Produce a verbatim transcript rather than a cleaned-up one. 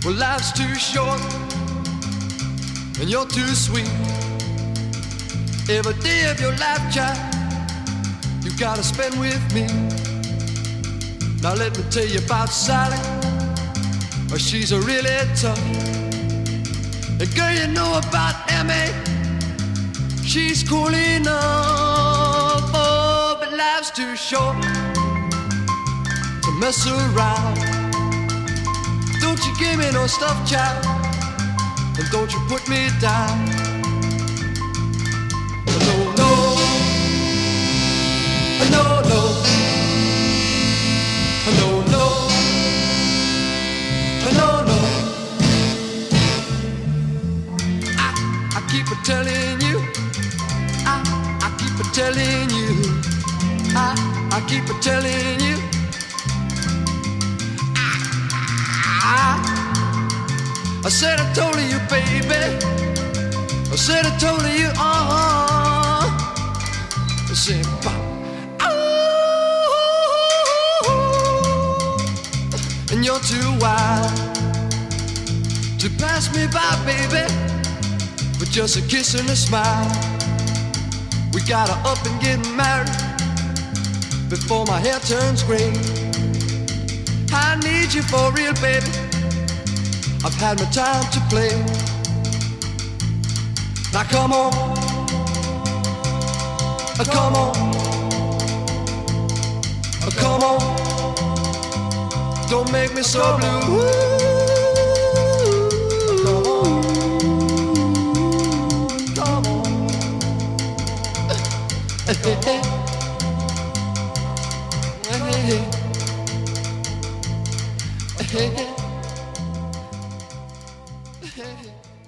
Well, life's too short and you're too sweet. Every day of your life, child, you gotta spend with me. Now let me tell you about Sally. Oh, she's a really tough. And girl, you know about M A. She's cool enough. Oh, but life's too short to mess around. Don't you give me no stuff, child, and don't you put me down. No, no, no, no, no, no, no, no. I, I keep a telling you, I, I keep a telling you, I, I keep a telling you. I said I told you, baby. I said I told you, uh-huh. I said, pop. Oh, and you're too wild to pass me by, baby, with just a kiss and a smile. We gotta up and get married before my hair turns gray. I need you for real, baby. I've had my time to play. Now come on, uh, come on, uh, come on. Don't make me so blue. Come on, come on. Hey, hey, hey. Hey, hey, hey. Hey, hey.